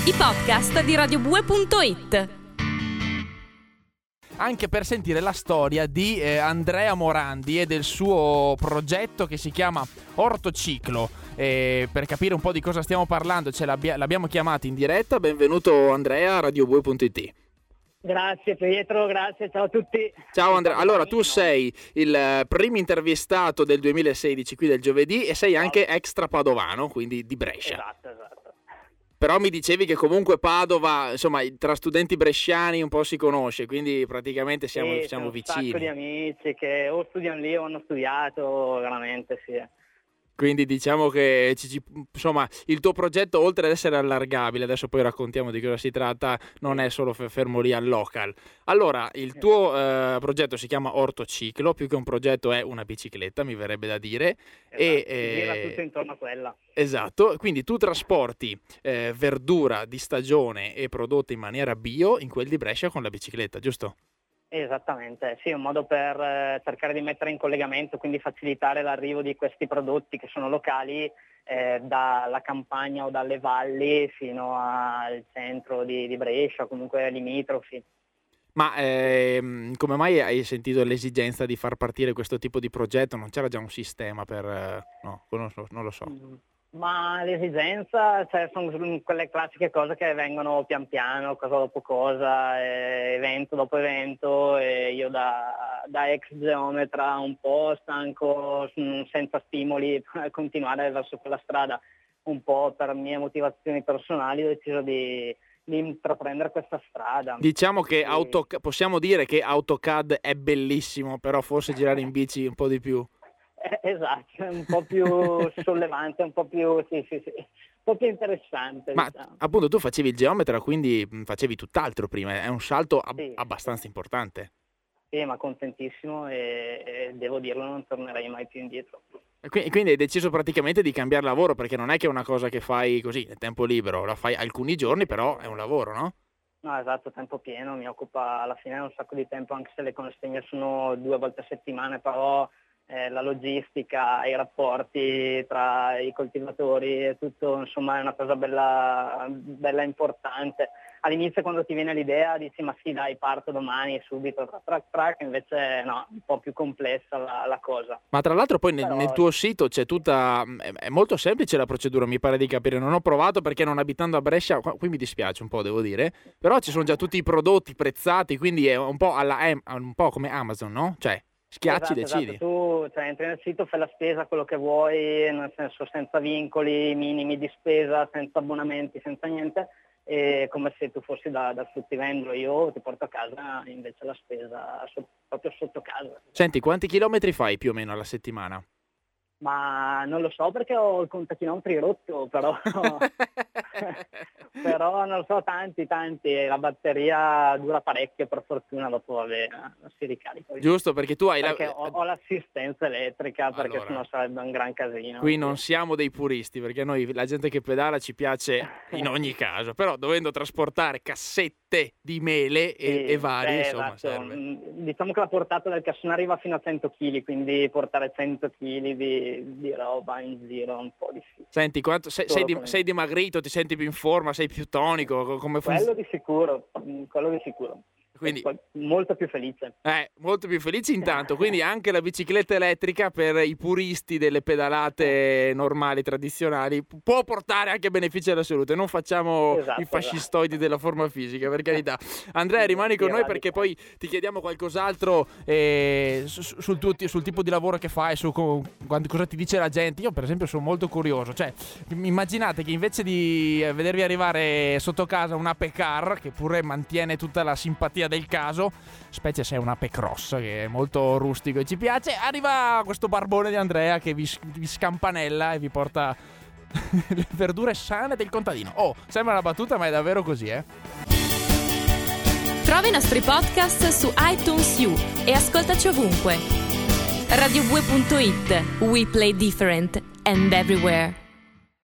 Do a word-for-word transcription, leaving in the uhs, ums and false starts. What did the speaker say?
i podcast di radio bue punto it. Anche per sentire la storia di eh, Andrea Morandi e del suo progetto che si chiama Ortociclo. E per capire un po' di cosa stiamo parlando, ce l'abbia- l'abbiamo chiamato in diretta. Benvenuto Andrea a radio bue punto it. Grazie Pietro, grazie, ciao a tutti. Ciao Andrea, allora tu sei il primo intervistato del duemilasedici qui del giovedì e sei anche extra padovano, quindi di Brescia. Esatto, esatto. Però mi dicevi che comunque Padova, insomma, tra studenti bresciani un po' si conosce, quindi praticamente siamo, sì, siamo un vicini. Un sacco di amici che o studiano lì o hanno studiato, veramente sì. Quindi diciamo che ci, ci, insomma, il tuo progetto, oltre ad essere allargabile, adesso poi raccontiamo di cosa si tratta, non è solo fermo lì al local. Allora, il tuo eh, progetto si chiama Ortociclo, più che un progetto è una bicicletta, mi verrebbe da dire. Esatto, e si gira eh, tutto intorno a quella. Esatto, quindi tu trasporti eh, verdura di stagione e prodotta in maniera bio in quel di Brescia con la bicicletta, giusto? Esattamente, sì, un modo per eh, cercare di mettere in collegamento, quindi facilitare l'arrivo di questi prodotti che sono locali eh, dalla campagna o dalle valli fino al centro di, di Brescia, comunque limitrofi. Ma ehm, come mai hai sentito l'esigenza di far partire questo tipo di progetto? Non c'era già un sistema per... Eh, no, non, non lo so. Mm. Ma l'esigenza, cioè, sono quelle classiche cose che vengono pian piano, cosa dopo cosa, eh, evento dopo evento, e io da, da ex geometra un po' stanco, senza stimoli, a continuare verso quella strada, un po' per mie motivazioni personali ho deciso di, di intraprendere questa strada. Diciamo che e... auto, possiamo dire che AutoCAD è bellissimo, però forse girare in bici un po' di più. Esatto, un po' più sollevante, un po' più sì, sì, sì, un po' più interessante. Ma diciamo. Appunto tu facevi il geometra, quindi facevi tutt'altro prima, è un salto ab- sì, abbastanza importante. Sì, ma contentissimo e, e devo dirlo, non tornerei mai più indietro. E quindi hai deciso praticamente di cambiare lavoro, perché non è che è una cosa che fai così nel tempo libero, la fai alcuni giorni, però è un lavoro, no? No, esatto, tempo pieno, mi occupa alla fine un sacco di tempo, anche se le consegne sono due volte a settimana, però eh, la logistica, i rapporti tra i coltivatori e tutto, insomma, è una cosa bella, bella importante. All'inizio, quando ti viene l'idea, dici ma sì dai, parto domani subito, track track track, invece no, un po' più complessa la, la cosa. Ma tra l'altro poi nel, Però... nel tuo sito c'è tutta, è, è molto semplice la procedura, mi pare di capire, non ho provato perché non abitando a Brescia, qui mi dispiace un po', devo dire, però ci sono già tutti i prodotti prezzati, quindi è un po' alla un po' come Amazon, no? Cioè schiacci, esatto, decidi. Esatto. Tu cioè, entri nel sito, fai la spesa, quello che vuoi, nel senso senza vincoli minimi di spesa, senza abbonamenti, senza niente, e come se tu fossi da, da fruttivendolo, io ti porto a casa invece la spesa so, proprio sotto casa. Senti, quanti chilometri fai più o meno alla settimana? Ma non lo so perché ho il contachilometri rotto, però però non lo so, tanti, tanti, la batteria dura parecchio per fortuna, dopo vabbè, si ricarica. Giusto, perché tu hai perché la... ho, ho l'assistenza elettrica, perché allora, sennò sarebbe un gran casino. Qui non siamo dei puristi, perché noi la gente che pedala ci piace in ogni caso, però dovendo trasportare cassette di mele e, sì, e varie, beh, insomma, esatto. serve. Diciamo che la portata del cassone arriva fino a cento chili, quindi portare cento chili di, di roba in giro è un po' difficile. Senti, quanto, sei, sei, di, sei dimagrito, ti senti più in forma, sei più tonico? Come quello funziona? di sicuro, quello di sicuro. Quindi, molto più felice. Eh, molto più felice intanto, quindi anche la bicicletta elettrica per i puristi delle pedalate normali, tradizionali, può portare anche benefici alla salute, non facciamo esatto, i fascistoidi esatto. della forma fisica, per carità. Andrea, rimani con noi perché poi ti chiediamo qualcos'altro eh, sul, sul, tuo, sul tipo di lavoro che fai, su co, cosa ti dice la gente. Io per esempio sono molto curioso, cioè immaginate che invece di vedervi arrivare sotto casa un Ape Car, che pure mantiene tutta la simpatia del caso, specie se è un Ape Cross che è molto rustico e ci piace, arriva questo barbone di Andrea che vi, vi scampanella e vi porta le verdure sane del contadino. Oh, sembra una battuta ma è davvero così, eh. Trova i nostri podcast su iTunes U e ascoltaci ovunque. radio bue punto it. We play different and everywhere.